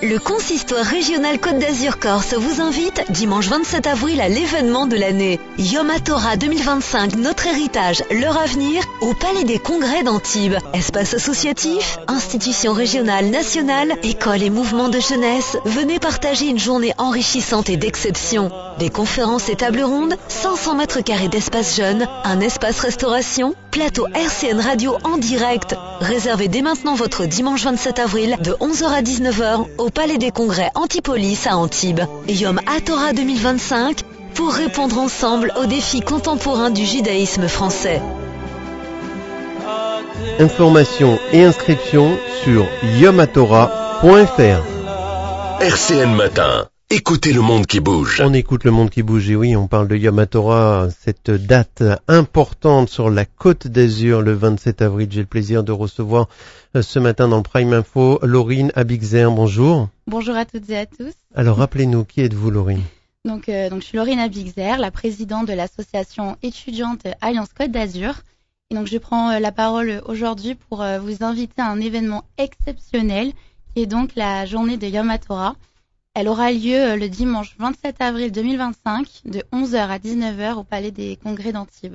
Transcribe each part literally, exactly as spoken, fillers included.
Le consistoire régional Côte d'Azur-Corse vous invite dimanche vingt-sept avril à l'événement de l'année. Yom HaTorah deux mille vingt-cinq, notre héritage, leur avenir, au Palais des Congrès d'Antibes. Espace associatif, institutions régionales, nationales, écoles et mouvements de jeunesse, venez partager une journée enrichissante et d'exception. Des conférences et tables rondes, cinq cents mètres carrés d'espace jeunes, un espace restauration, plateau R C N Radio en direct. Réservez dès maintenant votre dimanche vingt-sept avril de onze heures à dix-neuf heures au Palais des Congrès Antipolis à Antibes. Yom HaTorah deux mille vingt-cinq pour répondre ensemble aux défis contemporains du judaïsme français. Informations et inscriptions sur yom hatorah point f r. R C N Matin. Écoutez le monde qui bouge. On écoute le monde qui bouge et oui, on parle de Yom HaTorah, cette date importante sur la Côte d'Azur le vingt-sept avril. J'ai le plaisir de recevoir ce matin dans le Prime Info Laurine Abixer. Bonjour. Bonjour à toutes et à tous. Alors rappelez-nous, qui êtes-vous Laurine ? Donc, euh, donc je suis Laurine Abixer, la présidente de l'association étudiante Alliance Côte d'Azur. Et donc je prends euh, la parole aujourd'hui pour euh, vous inviter à un événement exceptionnel qui est donc la journée de Yom HaTorah. Elle aura lieu le dimanche vingt-sept avril deux mille vingt-cinq de onze heures à dix-neuf heures au Palais des Congrès d'Antibes.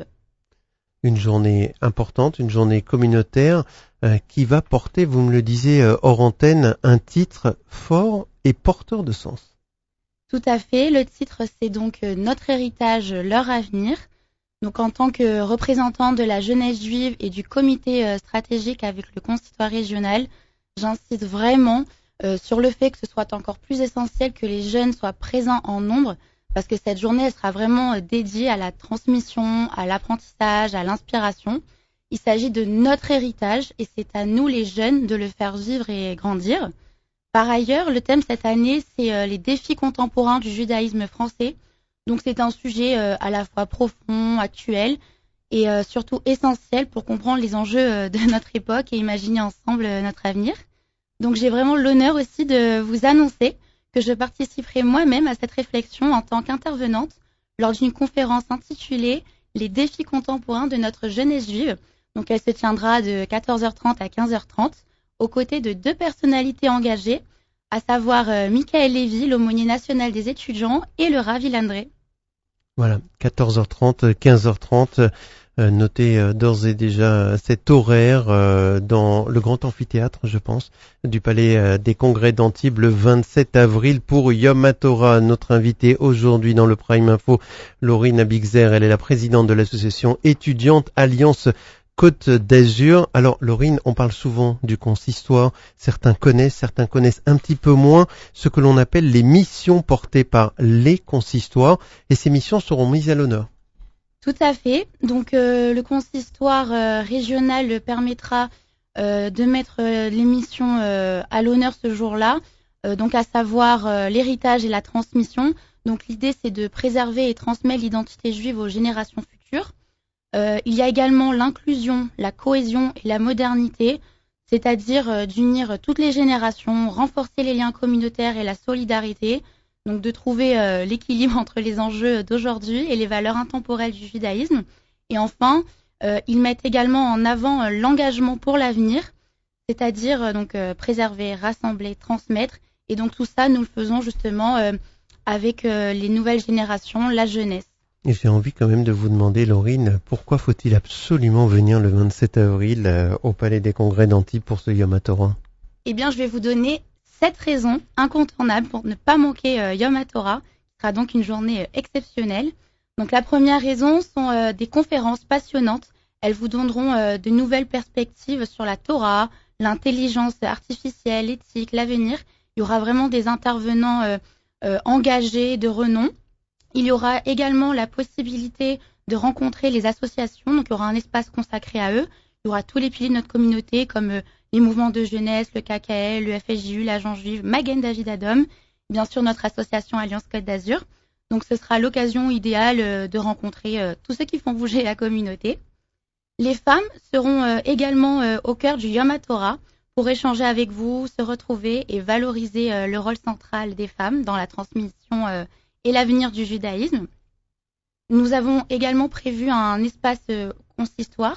Une journée importante, une journée communautaire euh, qui va porter, vous me le disiez euh, hors antenne, un titre fort et porteur de sens. Tout à fait. Le titre, c'est donc euh, Notre héritage, leur avenir. Donc en tant que représentant de la jeunesse juive et du comité euh, stratégique avec le consistoire régional, j'insiste vraiment Euh, sur le fait que ce soit encore plus essentiel que les jeunes soient présents en nombre, parce que cette journée elle sera vraiment euh, dédiée à la transmission, à l'apprentissage, à l'inspiration. Il s'agit de notre héritage et c'est à nous les jeunes de le faire vivre et grandir. Par ailleurs, le thème cette année, c'est euh, les défis contemporains du judaïsme français. Donc c'est un sujet euh, à la fois profond, actuel et euh, surtout essentiel pour comprendre les enjeux euh, de notre époque et imaginer ensemble euh, notre avenir. Donc j'ai vraiment l'honneur aussi de vous annoncer que je participerai moi-même à cette réflexion en tant qu'intervenante lors d'une conférence intitulée « Les défis contemporains de notre jeunesse juive ». Donc elle se tiendra de quatorze heures trente à quinze heures trente aux côtés de deux personnalités engagées, à savoir euh, Michael Lévy, l'aumônier national des étudiants, et le Rav Ilandré. Voilà, quatorze heures trente, quinze heures trente. Euh, notez euh, d'ores et déjà cet horaire euh, dans le grand amphithéâtre, je pense, du Palais euh, des Congrès d'Antibes le vingt-sept avril pour Yom HaTorah. Notre invitée aujourd'hui dans le Prime Info, Laurine Abixer, elle est la présidente de l'association étudiante Alliance Côte d'Azur. Alors Laurine, on parle souvent du consistoire, certains connaissent, certains connaissent un petit peu moins ce que l'on appelle les missions portées par les consistoires, et ces missions seront mises à l'honneur. Tout à fait. Donc euh, le consistoire euh, régional permettra euh, de mettre euh, l'émission euh, à l'honneur ce jour-là, euh, donc à savoir euh, l'héritage et la transmission. Donc l'idée c'est de préserver et transmettre l'identité juive aux générations futures. Euh, il y a également l'inclusion, la cohésion et la modernité, c'est-à-dire euh, d'unir toutes les générations, renforcer les liens communautaires et la solidarité. Donc de trouver euh, l'équilibre entre les enjeux d'aujourd'hui et les valeurs intemporelles du judaïsme. Et enfin, euh, ils mettent également en avant euh, l'engagement pour l'avenir, c'est-à-dire euh, donc euh, préserver, rassembler, transmettre. Et donc tout ça, nous le faisons justement euh, avec euh, les nouvelles générations, la jeunesse. Et j'ai envie quand même de vous demander, Laurine, pourquoi faut-il absolument venir le vingt-sept avril euh, au Palais des Congrès d'Antibes pour ce Yom HaTorah ? Eh bien, je vais vous donner sept raisons incontournables pour ne pas manquer euh, Yom HaTorah, qui sera donc une journée euh, exceptionnelle. Donc la première raison sont euh, des conférences passionnantes. Elles vous donneront euh, de nouvelles perspectives sur la Torah, l'intelligence artificielle, l'éthique, l'avenir. Il y aura vraiment des intervenants euh, euh, engagés, de renom. Il y aura également la possibilité de rencontrer les associations, donc il y aura un espace consacré à eux. Il y aura tous les piliers de notre communauté comme euh, les mouvements de jeunesse, le K K L, le F S J U, l'Agence juive, Magen David Adom, bien sûr notre association Alliance Côte d'Azur. Donc ce sera l'occasion idéale euh, de rencontrer euh, tous ceux qui font bouger la communauté. Les femmes seront euh, également euh, au cœur du Yom HaTorah pour échanger avec vous, se retrouver et valoriser euh, le rôle central des femmes dans la transmission euh, et l'avenir du judaïsme. Nous avons également prévu un espace euh, consistoire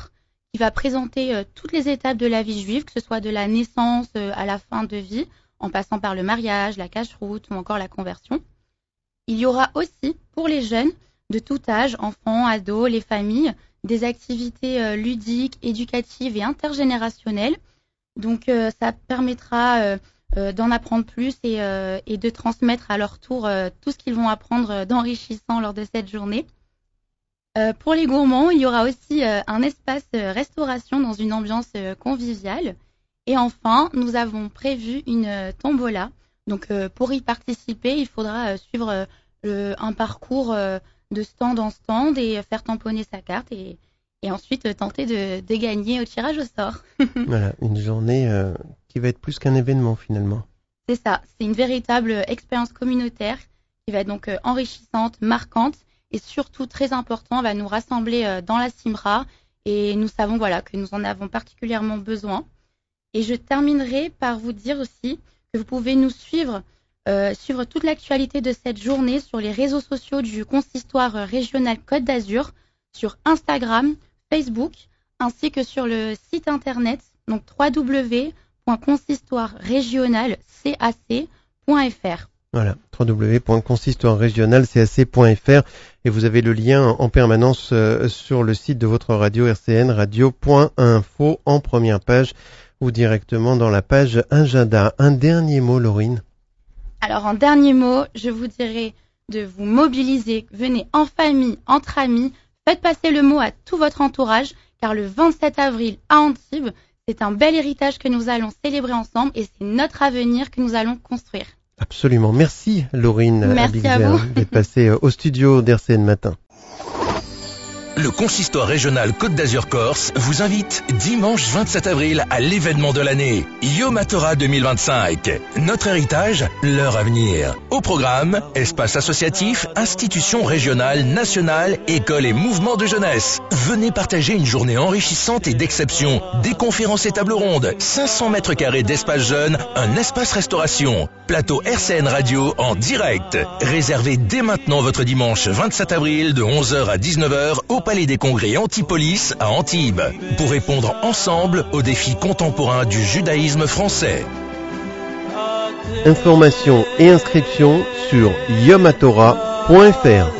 qui va présenter euh, toutes les étapes de la vie juive, que ce soit de la naissance euh, à la fin de vie, en passant par le mariage, la cacheroute ou encore la conversion. Il y aura aussi, pour les jeunes de tout âge, enfants, ados, les familles, des activités euh, ludiques, éducatives et intergénérationnelles. Donc euh, ça permettra euh, euh, d'en apprendre plus et, euh, et de transmettre à leur tour euh, tout ce qu'ils vont apprendre euh, d'enrichissant lors de cette journée. Euh, pour les gourmands, il y aura aussi euh, un espace euh, restauration dans une ambiance euh, conviviale. Et enfin, nous avons prévu une euh, tombola. Donc euh, pour y participer, il faudra euh, suivre euh, le, un parcours euh, de stand en stand et faire tamponner sa carte et, et ensuite euh, tenter de, de gagner au tirage au sort. Voilà, une journée euh, qui va être plus qu'un événement finalement. C'est ça, c'est une véritable expérience communautaire qui va être donc euh, enrichissante, marquante. Et surtout, très important, va nous rassembler dans la Simra. Et nous savons voilà, que nous en avons particulièrement besoin. Et je terminerai par vous dire aussi que vous pouvez nous suivre, euh, suivre toute l'actualité de cette journée sur les réseaux sociaux du Consistoire régional Côte d'Azur, sur Instagram, Facebook, ainsi que sur le site internet, donc w w w point consistoire régional cac point f r. Voilà, w w w point consistoire régional cac point f r et vous avez le lien en permanence euh, sur le site de votre radio R C N, radio point info en première page ou directement dans la page agenda. Un dernier mot, Laurine. Alors, en dernier mot, je vous dirais de vous mobiliser. Venez en famille, entre amis, faites passer le mot à tout votre entourage, car le vingt-sept avril à Antibes, c'est un bel héritage que nous allons célébrer ensemble et c'est notre avenir que nous allons construire. Absolument. Merci, Laurine. Merci à vous. D'être passée au studio d'R C N Matin. Le Consistoire régional Côte d'Azur-Corse vous invite dimanche vingt-sept avril à l'événement de l'année, Yom HaTorah deux mille vingt-cinq. Notre héritage, leur avenir. Au programme, espace associatif, institutions régionales, nationales, écoles et mouvements de jeunesse. Venez partager une journée enrichissante et d'exception. Des conférences et tables rondes, cinq cents mètres carrés d'espace jeune, un espace restauration. Plateau R C N Radio en direct. Réservez dès maintenant votre dimanche vingt-sept avril de onze heures à dix-neuf heures au Palais des Congrès Antipolis à Antibes pour répondre ensemble aux défis contemporains du judaïsme français. Informations et inscriptions sur yom hatorah point f r.